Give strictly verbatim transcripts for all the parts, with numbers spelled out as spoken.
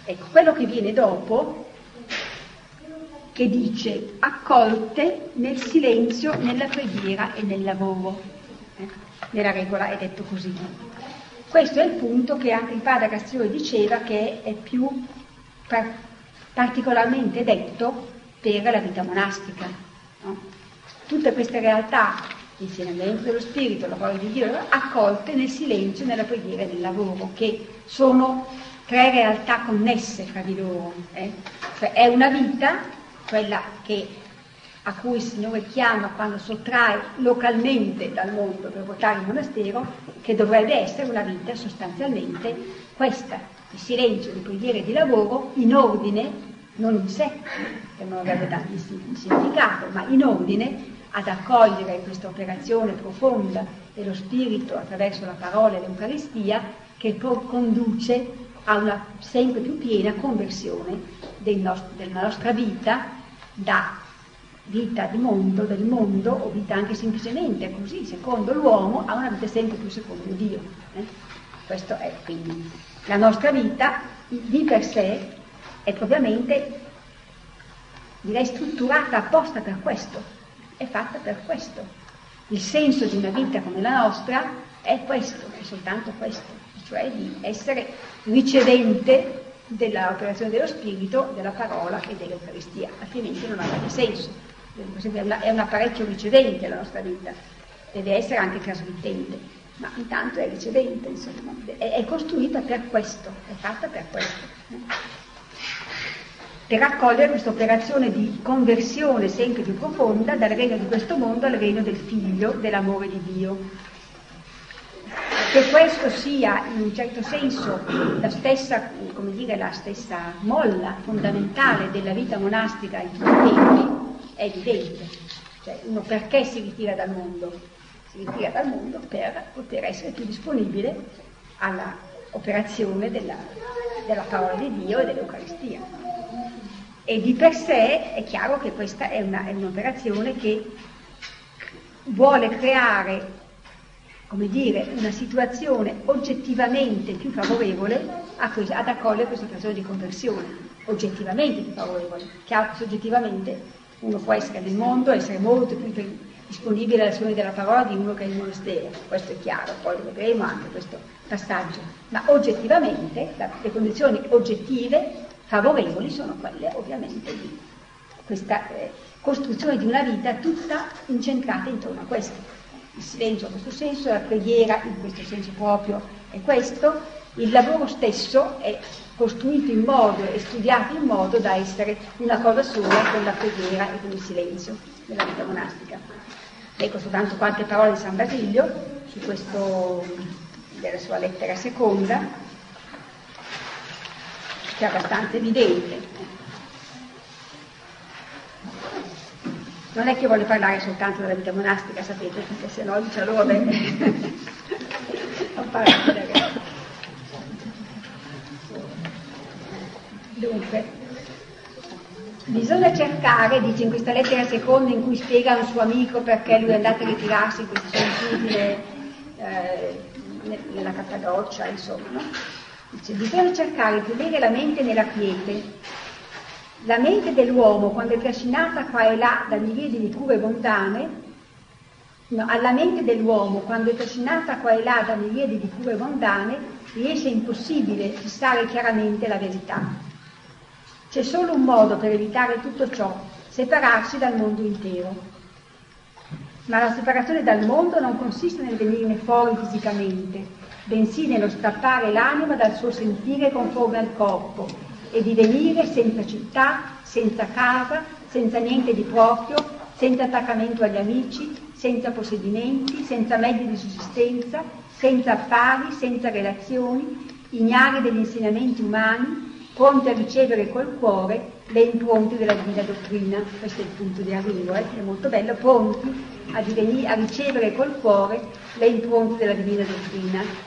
Ecco, quello che viene dopo, che dice accolte nel silenzio, nella preghiera e nel lavoro. Eh? Nella regola è detto così. Questo è il punto che anche il padre Castiglione diceva che è più par- particolarmente detto per la vita monastica. No? Tutte queste realtà, l'insegnamento dello spirito, la parola di Dio, accolte nel silenzio, nella preghiera e nel lavoro, che sono tre realtà connesse fra di loro. Eh? Cioè è una vita, quella che, a cui il Signore chiama quando sottrae localmente dal mondo per portare il monastero, che dovrebbe essere una vita sostanzialmente questa, di silenzio, di preghiera e di lavoro, in ordine, non in sé, che non avrebbe tanto significato, ma in ordine ad accogliere questa operazione profonda dello Spirito attraverso la parola e l'Eucaristia, che poi conduce a una sempre più piena conversione del nostro, della nostra vita da vita di mondo, del mondo, o vita anche semplicemente così, secondo l'uomo, a una vita sempre più secondo Dio. Eh? Questo è quindi la nostra vita di per sé, è propriamente, direi, strutturata apposta per questo, è fatta per questo. Il senso di una vita come la nostra è questo, è soltanto questo, cioè di essere ricevente dell'operazione dello Spirito, della parola e dell'Eucaristia, altrimenti non avrebbe senso. È un apparecchio ricevente la nostra vita, deve essere anche trasmittente, ma intanto è ricevente, insomma, è, è costruita per questo, è fatta per questo, per accogliere questa operazione di conversione sempre più profonda dal regno di questo mondo al regno del Figlio, dell'amore di Dio. Che questo sia in un certo senso la stessa, come dire, la stessa molla fondamentale della vita monastica in tutti i tempi, è evidente. Cioè, uno perché si ritira dal mondo? Si ritira dal mondo per poter essere più disponibile alla operazione della, della parola di Dio e dell'Eucaristia. E di per sé è chiaro che questa è, una, è un'operazione che vuole creare, come dire, una situazione oggettivamente più favorevole a que- ad accogliere questa operazione di conversione, oggettivamente più favorevole. Chiaro che soggettivamente uno può essere nel mondo, essere molto più per- disponibile all'azione della parola di uno che è in monastero, questo è chiaro, poi lo vedremo anche questo passaggio, ma oggettivamente la- le condizioni oggettive favorevoli sono quelle ovviamente di questa eh, costruzione di una vita tutta incentrata intorno a questo. Il silenzio in questo senso, la preghiera in questo senso proprio è questo, il lavoro stesso è costruito in modo e studiato in modo da essere una cosa sola con la preghiera e con il silenzio nella vita monastica. Leggo soltanto qualche parola di San Basilio su questo, della sua lettera seconda, che è abbastanza evidente. Non è che vuole parlare soltanto della vita monastica, sapete, perché se no dice allora bene. Dunque, bisogna cercare, dice in questa lettera seconda in cui spiega a un suo amico perché lui è andato a ritirarsi in questa solitudine eh, nella Cappadocia, insomma, no? Dice, bisogna cercare di tenere la mente nella quiete. La mente dell'uomo, quando è trascinata qua e là da miriadi di cure mondane, no, alla mente dell'uomo, quando è trascinata qua e là da miriadi di cure mondane, riesce impossibile fissare chiaramente la verità. C'è solo un modo per evitare tutto ciò, separarsi dal mondo intero. Ma la separazione dal mondo non consiste nel venirne fuori fisicamente, bensì nello strappare l'anima dal suo sentire conforme al corpo, e divenire senza città, senza casa, senza niente di proprio, senza attaccamento agli amici, senza possedimenti, senza mezzi di sussistenza, senza affari, senza relazioni, ignari degli insegnamenti umani, pronti a ricevere col cuore le impronte della divina dottrina. Questo è il punto di arrivo, eh? È molto bello, pronti a, divenire, a ricevere col cuore le impronte della divina dottrina.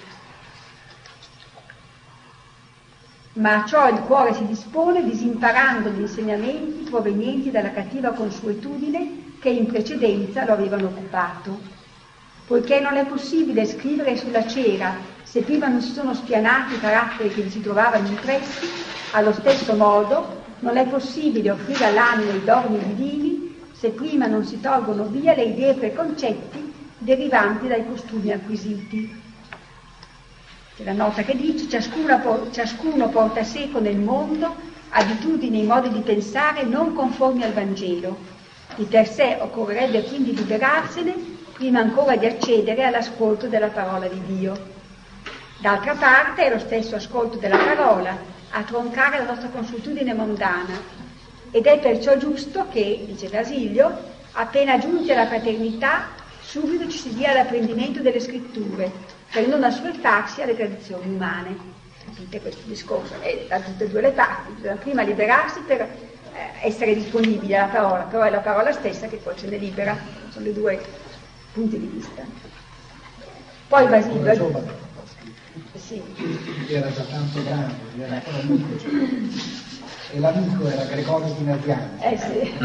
Ma a ciò il cuore si dispone disimparando gli insegnamenti provenienti dalla cattiva consuetudine che in precedenza lo avevano occupato. Poiché non è possibile scrivere sulla cera Se prima non si sono spianati i caratteri che vi si trovavano impressi, allo stesso modo non è possibile offrire all'anima i doni divini se prima non si tolgono via le idee preconcetti derivanti dai costumi acquisiti. C'è la nota che dice: ciascuno, ciascuno porta a sé nel mondo abitudini e modi di pensare non conformi al Vangelo. Di per sé occorrerebbe quindi liberarsene prima ancora di accedere all'ascolto della parola di Dio. D'altra parte è lo stesso ascolto della parola a troncare la nostra consuetudine mondana, ed è perciò giusto che, dice Basilio, appena giunti alla fraternità, subito ci si dia l'apprendimento delle scritture, per non assuefarsi alle tradizioni umane. Capite questo discorso? È da tutte e due le parti, bisogna prima liberarsi per eh, essere disponibili alla parola, però è la parola stessa che poi ce ne libera, sono i due punti di vista. Poi Basilio... Sì. Era già tanto grande, era ancora amico, cioè. E l'amico era Gregorio di Nazianzo. Eh sì.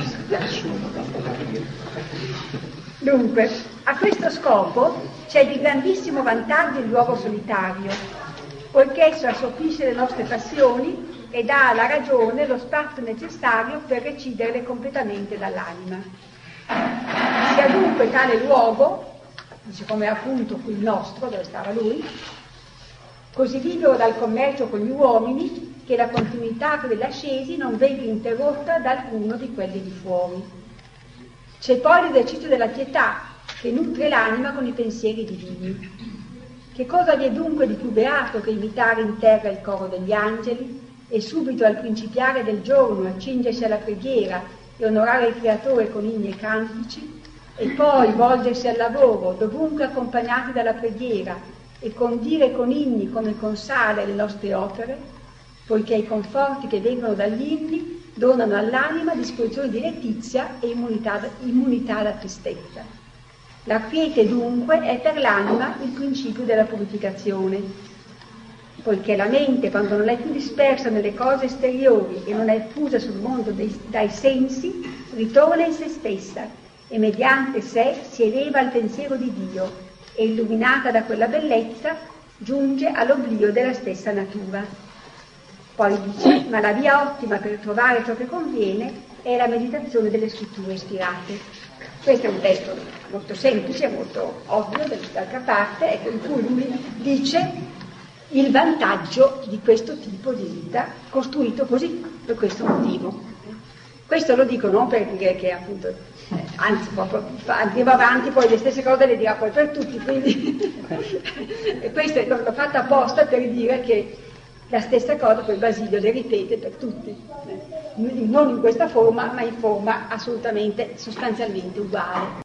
Dunque, a questo scopo c'è di grandissimo vantaggio il luogo solitario, poiché esso assorbisce le nostre passioni e dà alla ragione lo spazio necessario per reciderle completamente dall'anima. Sia dunque tale luogo, dice come appunto qui il nostro, dove stava lui, così libero dal commercio con gli uomini, che la continuità delle ascesi non venga interrotta da alcuno di quelli di fuori. C'è poi l'esercizio della pietà, che nutre l'anima con i pensieri divini. Che cosa vi è dunque di più beato che imitare in terra il coro degli angeli e subito al principiare del giorno accingersi alla preghiera e onorare il Creatore con inni e cantici, e poi volgersi al lavoro, dovunque accompagnati dalla preghiera, e condire con inni come con sale le nostre opere, poiché i conforti che vengono dagli inni donano all'anima disposizione di letizia e immunità, immunità alla tristezza. La quiete dunque è per l'anima il principio della purificazione, poiché la mente, quando non è più dispersa nelle cose esteriori e non è fusa sul mondo dei, dai sensi, ritorna in se stessa e mediante sé si eleva al pensiero di Dio, e illuminata da quella bellezza giunge all'oblio della stessa natura. Poi dice: ma la via ottima per trovare ciò che conviene è la meditazione delle scritture ispirate. Questo è un testo molto semplice, molto ovvio d'altra parte, ecco, in cui lui dice il vantaggio di questo tipo di vita costruito così, per questo motivo. Questo lo dico non per dire che appunto, eh, anzi proprio andiamo avanti, poi le stesse cose le dirà poi per tutti, quindi e questo l'ho fatto apposta per dire che la stessa cosa poi Basilio le ripete per tutti, eh, non in questa forma ma in forma assolutamente sostanzialmente uguale.